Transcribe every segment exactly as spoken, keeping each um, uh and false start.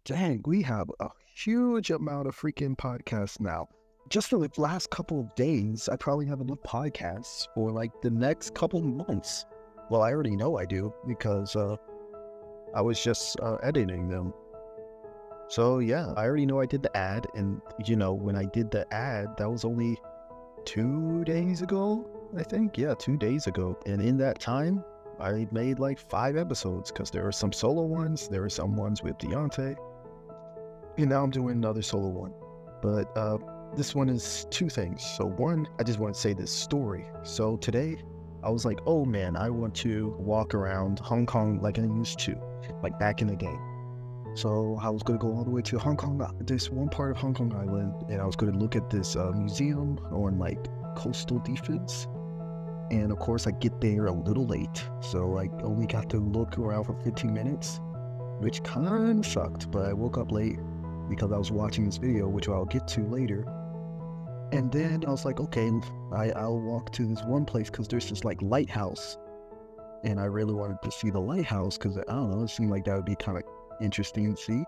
Dang, we have a huge amount of freaking podcasts now. Just for the last couple of days, I probably have enough podcasts for like the next couple months. Well, I already know I do because uh, I was just uh, editing them. So yeah, I already know I did the ad, and you know, when I did the ad, that was only two days ago, I think. Yeah, two days ago. And in that time, I made like five episodes because there were some solo ones, there were some ones with Deontay, and now I'm doing another solo one. But uh, this one is two things. So one, I just want to say this story. So today, I was like, oh man, I want to walk around Hong Kong like I used to, like back in the day. So I was going to go all the way to Hong Kong, uh, this one part of Hong Kong Island, and I was going to look at this uh, museum on like coastal defense. And of course, I get there a little late, so I only got to look around for fifteen minutes, which kind of sucked. But I woke up late because I was watching this video, which I'll get to later. And then I was like, okay, I, I'll walk to this one place because there's this like lighthouse, and I really wanted to see the lighthouse because I don't know, it seemed like that would be kind of interesting to see.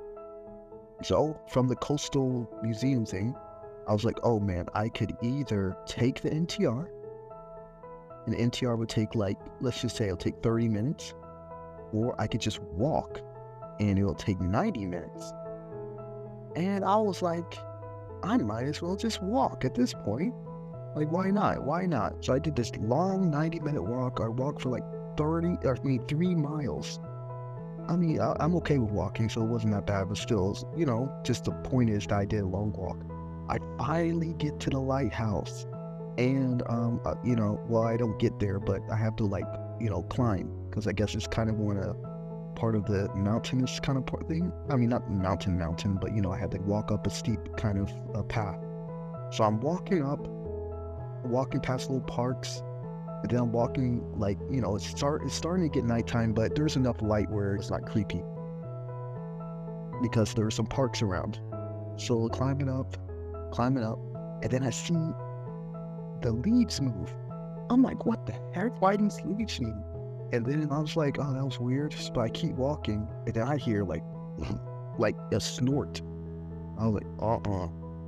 So from the coastal museum thing, I was like, oh man, I could either take the N T R, and the N T R would take like, let's just say it'll take thirty minutes, or I could just walk and it'll take ninety minutes. And I was like, I might as well just walk at this point. Like, why not? Why not? So I did this long ninety minute walk. I walked for like thirty, or I mean, three miles. I mean, I, I'm okay with walking, so it wasn't that bad, but still, you know, just the point is that I did a long walk. I finally get to the lighthouse, and, um, uh, you know, well, I don't get there, but I have to, like, you know, climb, because I guess it's kind of on a part of the mountainous kind of part thing. I mean, not mountain, mountain, but, you know, I had to walk up a steep kind of uh, path. So I'm walking up, walking past little parks, and then I'm walking, like, you know, it's, start, it's starting to get nighttime, but there's enough light where it's not creepy because there are some parks around. So climbing up, climbing up, and then I see the leaves move. I'm like, what the heck? Why these leaves move? And then I was like, oh, that was weird. So I keep walking, and then I hear like, like a snort. I was like, uh-uh,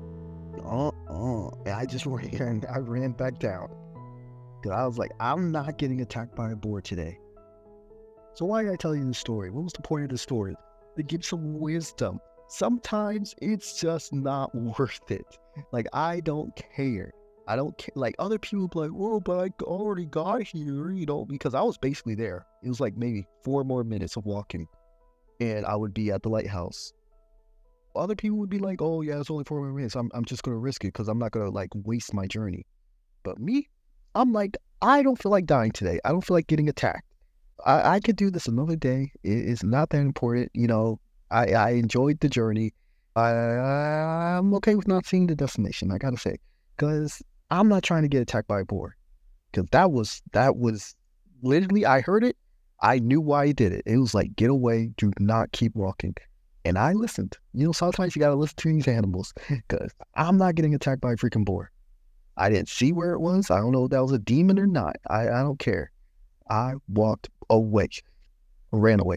uh-uh. And I just ran, I ran back down. I was like, I'm not getting attacked by a boar today. So why did I tell you this story? What was the point of the story? To give some wisdom. Sometimes it's just not worth it. Like, I don't care. I don't care. Like, other people be like, oh, but I already got here, you know, because I was basically there. It was like maybe four more minutes of walking, and I would be at the lighthouse. Other people would be like, oh, yeah, it's only four more minutes. I'm, I'm just going to risk it because I'm not going to, like, waste my journey. But me, I'm like, I don't feel like dying today. I don't feel like getting attacked. I, I could do this another day. It, it's not that important. You know, I, I enjoyed the journey. I, I'm okay with not seeing the destination, I gotta say. Because I'm not trying to get attacked by a boar. Because that was, that was, literally, I heard it. I knew why he did it. It was like, get away. Do not keep walking. And I listened. You know, sometimes you gotta listen to these animals. Because I'm not getting attacked by a freaking boar. I didn't see where it was. I don't know if that was a demon or not. I, I don't care. I walked away, ran away.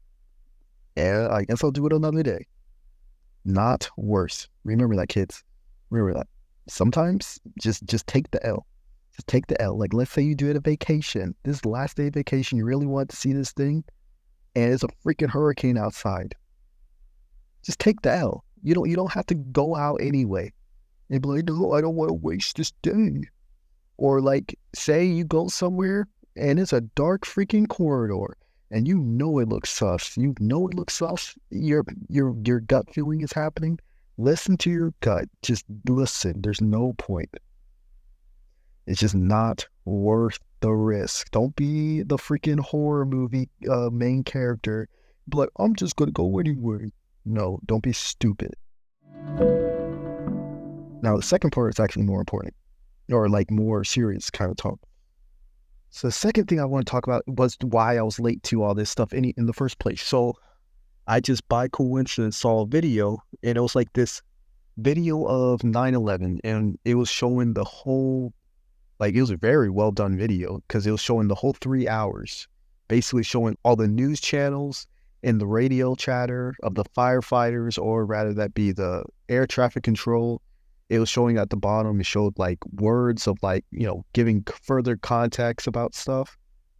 And I guess I'll do it another day. Not worse. Remember that, kids. Remember that. Sometimes just just take the L. Just take the L. Like, let's say you do it a vacation. This is the last day of vacation. You really want to see this thing, and it's a freaking hurricane outside. Just take the L. You don't you don't have to go out anyway. And be like, no, I don't want to waste this day. Or like, say you go somewhere and it's a dark freaking corridor and you know it looks sus. You know it looks sus. Your your your gut feeling is happening. Listen to your gut. Just listen. There's no point. It's just not worth the risk. Don't be the freaking horror movie uh, main character. Be like, I'm just gonna go anyway. No, don't be stupid. Now, the second part is actually more important, or like more serious kind of talk. So the second thing I want to talk about was why I was late to all this stuff in, in the first place. So I just by coincidence saw a video, and it was like this video of nine eleven, and it was showing the whole, like, it was a very well done video because it was showing the whole three hours, basically showing all the news channels in the radio chatter of the firefighters, or rather that be the air traffic control. It was showing at the bottom, it showed like words of like, you know, giving further context about stuff.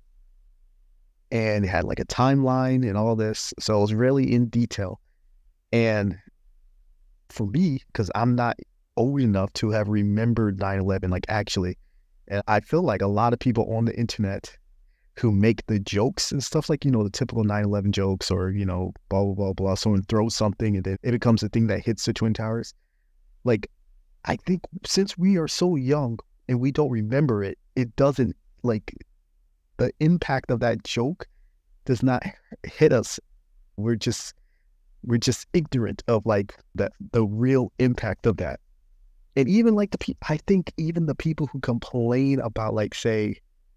And it had like a timeline and all this. So it was really in detail. And for me, because I'm not old enough to have remembered nine eleven, like actually, and I feel like a lot of people on the internet who make the jokes and stuff, like, you know, the typical nine eleven jokes, or, you know, blah, blah, blah, blah. Someone throws something and then it becomes a thing that hits the Twin Towers. Like, I think since we are so young and we don't remember it, it doesn't, like, the impact of that joke does not hit us. We're just, we're just ignorant of like that, the real impact of that. And even like the people, I think even the people who complain about, like, say,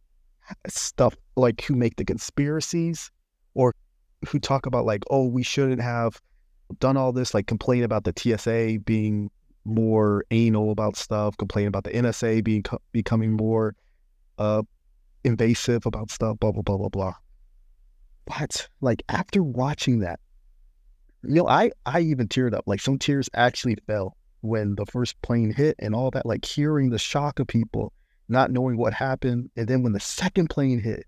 stuff like who make the conspiracies, or who talk about like, oh, we shouldn't have done all this, like complain about the T S A being more anal about stuff, complain about the N S A being becoming more uh invasive about stuff, blah blah blah blah blah. But like after watching that, you know, I I even teared up. Like some tears actually fell when the first plane hit and all that. Like hearing the shock of people not knowing what happened, and then when the second plane hit,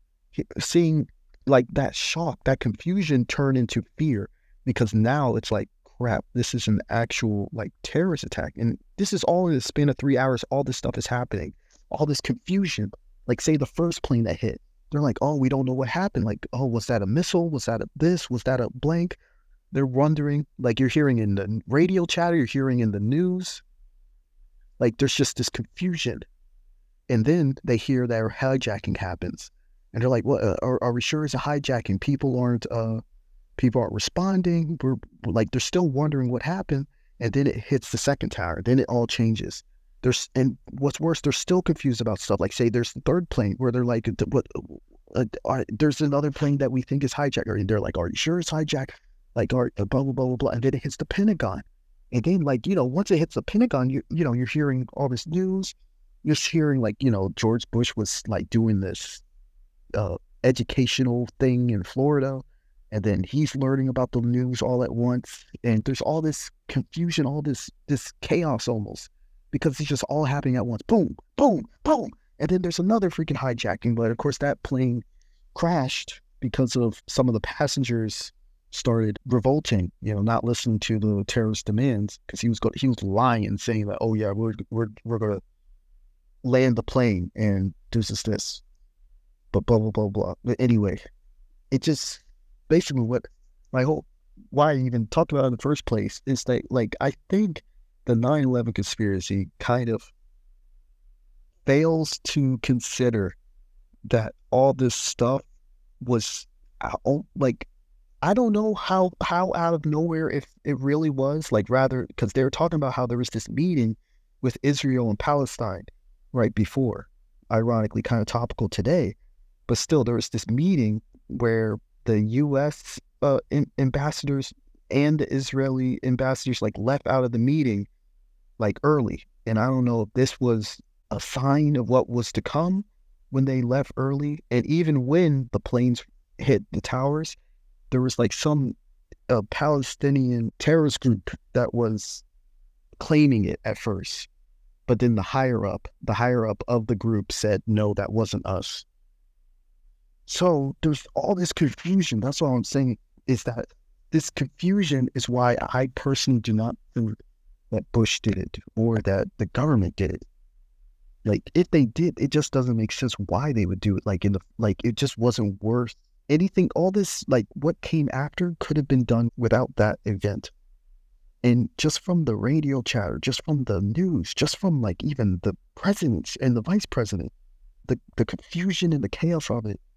seeing like that shock, that confusion turn into fear, because now it's like, crap, this is an actual like terrorist attack, and this is all in the span of three hours. All this stuff is happening, all this confusion. Like say the first plane that hit, they're like, oh, we don't know what happened. Like, oh, was that a missile? Was that a this? Was that a blank? They're wondering. Like you're hearing in the radio chatter, you're hearing in the news. Like there's just this confusion. And then they hear that a hijacking happens, and they're like, "What? Uh, are, are we sure it's a hijacking? People aren't, uh, people aren't responding. We're like, they're still wondering what happened." And then it hits the second tower. Then it all changes. There's, and what's worse, they're still confused about stuff. Like, say, there's the third plane where they're like, "What? Uh, are, there's another plane that we think is hijacked." And they're like, "Are you sure it's hijacked?" Like, are blah blah blah blah blah. And then it hits the Pentagon. And then, like, you know, once it hits the Pentagon, you you know, you're hearing all this news. You're hearing like, you know, George Bush was like doing this uh, educational thing in Florida, and then he's learning about the news all at once, and there's all this confusion, all this this chaos almost, because it's just all happening at once. Boom, boom, boom, and then there's another freaking hijacking. But of course, that plane crashed because of some of the passengers started revolting, you know, not listening to the terrorist demands, because he was go- he was lying, saying that, oh yeah, we're we're we're gonna land the plane and do this, this, but blah, blah, blah, blah. But anyway, it just basically what my whole, why I even talked about it in the first place is that, like, I think the nine eleven conspiracy kind of fails to consider that all this stuff was, like, I don't know how, how out of nowhere if it really was, like, rather, because they were talking about how there was this meeting with Israel and Palestine right before, ironically kind of topical today, but still there was this meeting where the U S uh, in, ambassadors and the Israeli ambassadors like left out of the meeting like early. And I don't know if this was a sign of what was to come when they left early. And even when the planes hit the towers, there was like some uh, Palestinian terrorist group that was claiming it at first. But then the higher up, the higher up of the group said, no, that wasn't us. So there's all this confusion. That's all I'm saying, is that this confusion is why I personally do not think that Bush did it or that the government did it. Like if they did, it just doesn't make sense why they would do it. Like in the, like it just wasn't worth anything. All this, like what came after could have been done without that event. And just from the radio chatter, just from the news, just from like even the presidents and the vice president, the, the confusion and the chaos of it,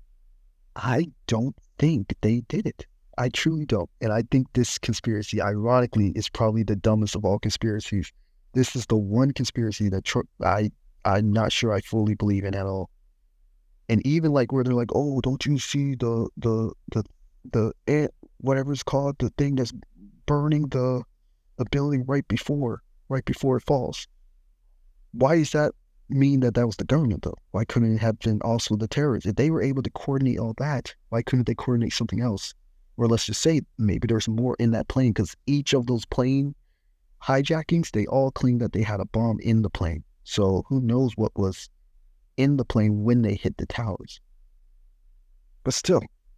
I don't think they did it. I truly don't. And I think this conspiracy, ironically, is probably the dumbest of all conspiracies. This is the one conspiracy that tr- I, I'm not sure I fully believe in at all. And even like where they're like, oh, don't you see the, the, the, the, the whatever it's called, the thing that's burning the the building right before right before it falls. Why does that mean that that was the government though? Why couldn't it have been also the terrorists? If they were able to coordinate all that, why couldn't they coordinate something else? Or let's just say maybe there's more in that plane because each of those plane hijackings, they all claimed that they had a bomb in the plane. So who knows what was in the plane when they hit the towers. But still,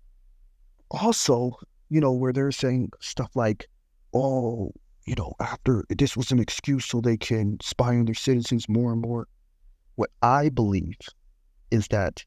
also, you know, where they're saying stuff like, oh, you know, after this was an excuse so they can spy on their citizens more and more. What I believe is that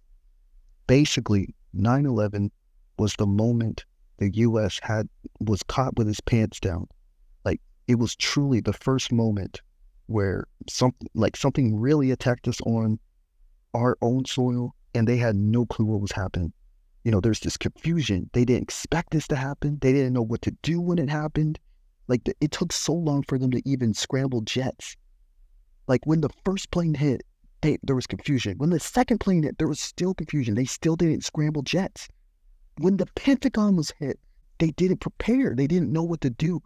basically nine eleven was the moment the U S had was caught with his pants down. Like it was truly the first moment where something like something really attacked us on our own soil and they had no clue what was happening. You know, there's this confusion. They didn't expect this to happen. They didn't know what to do when it happened. Like the, it took so long for them to even scramble jets. Like when the first plane hit, they, there was confusion. When the second plane hit, there was still confusion. They still didn't scramble jets. When the Pentagon was hit, they didn't prepare. They didn't know what to do.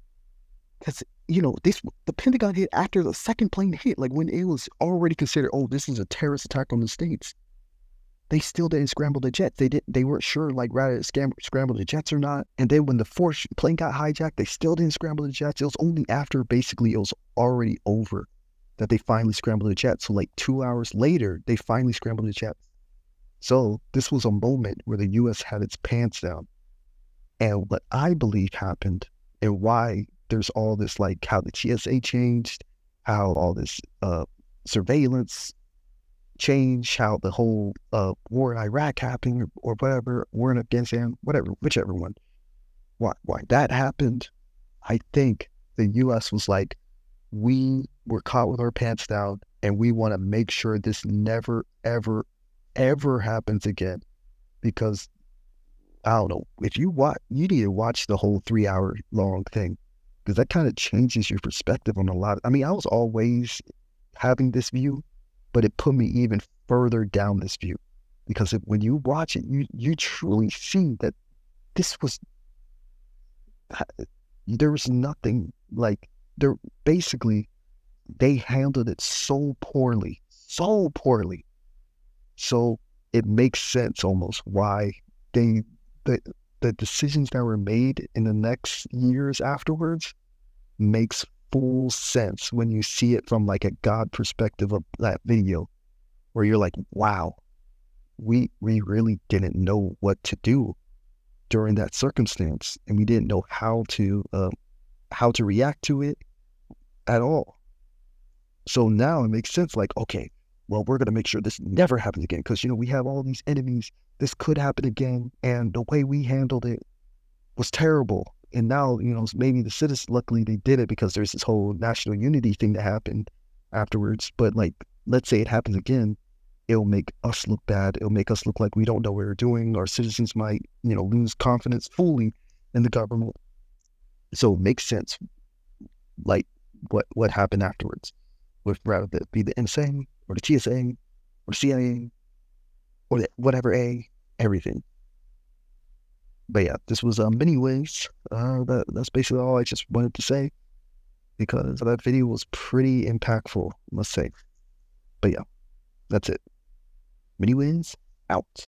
Because, you know, this the Pentagon hit after the second plane hit, like when it was already considered, oh, this is a terrorist attack on the States. They still didn't scramble the jets. They didn't. They weren't sure, like, whether to scram, scramble the jets or not. And then when the fourth plane got hijacked, they still didn't scramble the jets. It was only after basically it was already over that they finally scrambled the jets. So like two hours later, they finally scrambled the jets. So this was a moment where the U S had its pants down. And what I believe happened and why there's all this, like how the T S A changed, how all this uh, surveillance changed, how the whole uh, war in Iraq happened, or, or whatever, war in Afghanistan, whatever, whichever one, why, why that happened, I think the U S was like, we were caught with our pants down and we want to make sure this never, ever, ever happens again. Because, I don't know, if you watch, you need to watch the whole three hour long thing because that kind of changes your perspective on a lot. Of, I mean, I was always having this view, but it put me even further down this view because it, when you watch it, you, you truly see that this was, there was nothing like, there basically, they handled it so poorly, so poorly. So it makes sense almost why they, the, the decisions that were made in the next years afterwards makes full sense when you see it from like a God perspective of that video, where you're like, wow, we we really didn't know what to do during that circumstance, and we didn't know how to uh, how to react to it at all. So now it makes sense. Like, okay, well, we're gonna make sure this never happens again because you know we have all these enemies. This could happen again, and the way we handled it was terrible. And now, you know, maybe the citizens, luckily they did it because there's this whole national unity thing that happened afterwards. But like, let's say it happens again, it'll make us look bad. It'll make us look like we don't know what we're doing. Our citizens might, you know, lose confidence fully in the government. So it makes sense, like what, what happened afterwards, with rather it be the N S A or the T S A or C I A or the whatever A, everything. But yeah, this was um, anyways, uh, that, that's basically all I just wanted to say because that video was pretty impactful, I must say. But yeah, that's it. Mini wins out.